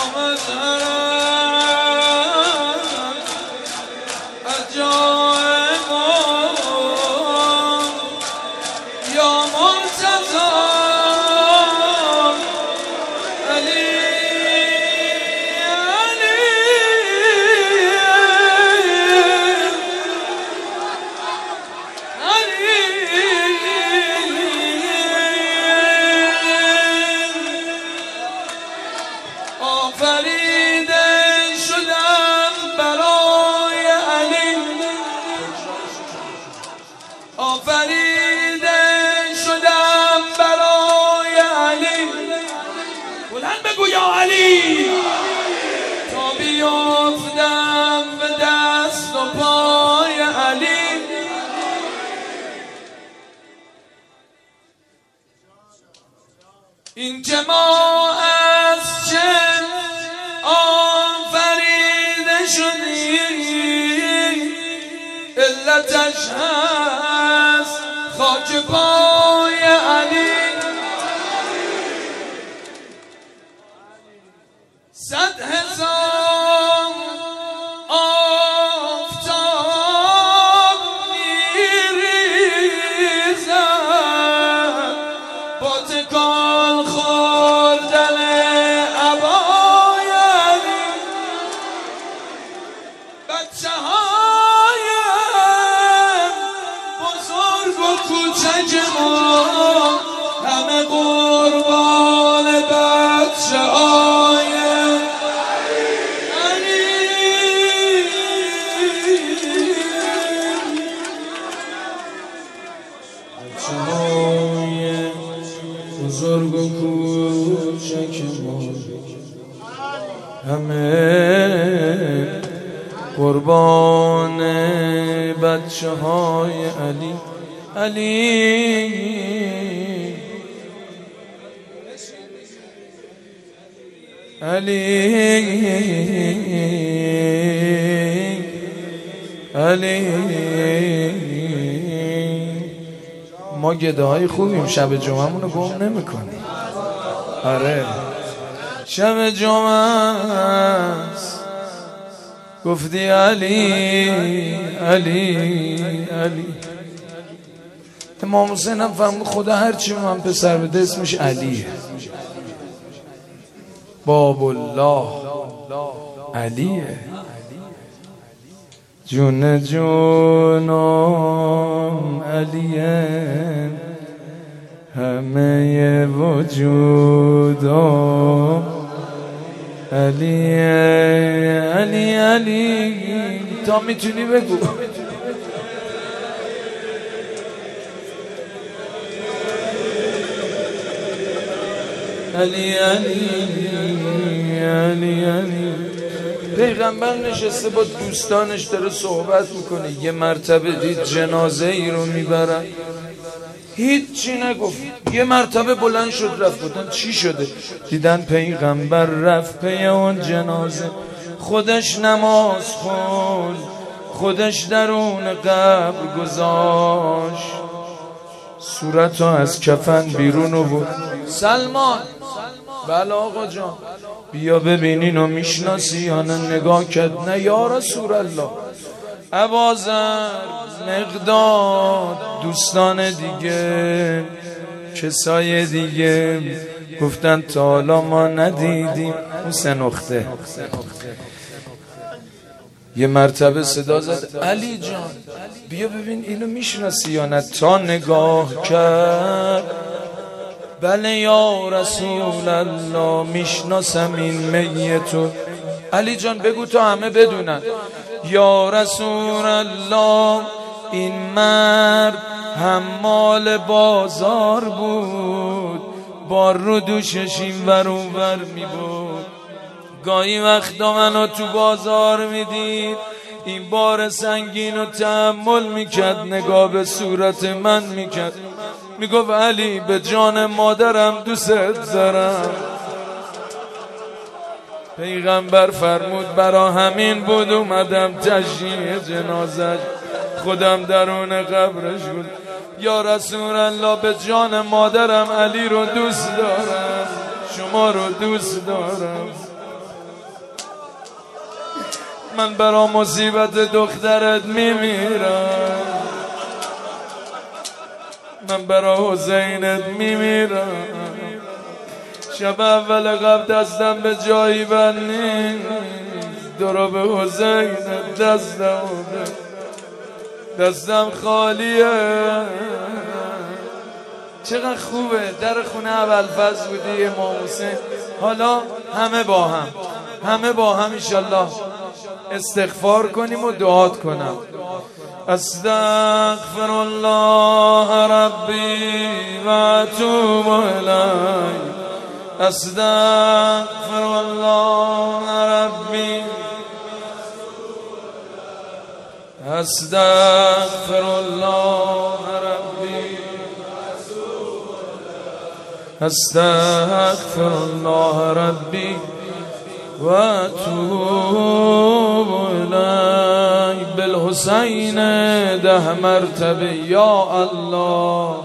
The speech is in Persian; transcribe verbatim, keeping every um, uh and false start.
آفریده شدم برای علی. بلند بگو یا علی. تا بیافتم به دست و پای علی. این که ما از چه آفریده شدیم علتش هست خاک پای علی. صد هزار آفتاب میریزد با تکان خوردن عبای علی. بچه هایم بزرگ و کوچک ما همه قربان بچه های بزرگ و کوچک ما همه قربان بچه های علی. علی علی علی ما گده های خوبیم، شب جمعه مونو گم نمی کنیم. آره شب جمعه است گفتی علی علی علی. امام حسین هم فرمود خدا هرچی من پسر بده اسمش علیه. باب الله علیه. جون جونم علیه همه وجودم علیه. علی علی تا میتونی بگو. علی علی علی علی. پیغمبر نشسته با دوستانش داره صحبت میکنه. یه مرتبه دید جنازه ای رو میبرن، هیچی نگفت. یه مرتبه بلند شد رفت. بودن چی شده؟ دیدن پیغمبر رفت پی اون جنازه، خودش نماز خوند، خودش درون قبر گذاشت، صورتو از کفن بیرون آورد. سلمان بله آقا جان بیا ببینین و میشناسی یا نه؟ نگاه کرد نه یا رسول الله. ابوذر، مقداد، دوستان دیگه، کسای دیگه گفتن تا حالا ما ندیدیم. اون سه نقطه. یه مرتبه صدا زد علی جان بیا ببین اینو میشناسی یا نه؟ تا نگاه کرد بله یا رسول الله میشناسم این میتو. علی جان بگو تا همه بدونن. یا رسول الله این مرد حمال بازار بود، بار رو دوشش این ور اون ور می بود. گاهی وقتا منو تو بازار میدید این بار سنگین رو تحمل میکرد، نگاه به صورت من میکرد، میگفت علی به جان مادرم دوست دارم. پیغمبر فرمود برا همین بود اومدم تشییع جنازه، خودم درون قبرش بود. یا رسول الله به جان مادرم علی رو دوست دارم، شما رو دوست دارم. من برا مصیبت دخترت میمیرم، من برا حسینت میمیرم. شب اول قبل دستم به جایی بند نیست، درو به حسینت دستم دستم خالیه. چقدر خوبه در خونه ابوالفضل بودی امام حسین. حالا همه با هم همه با هم انشالله استغفار کنیم و دعات کنم. استغفر الله ربی و اتوب الیه، استغفر الله ربی، استغفر الله ربی، استغفر الله ربی و اتوب الیه. بالحسین ده مرتبه یا الله.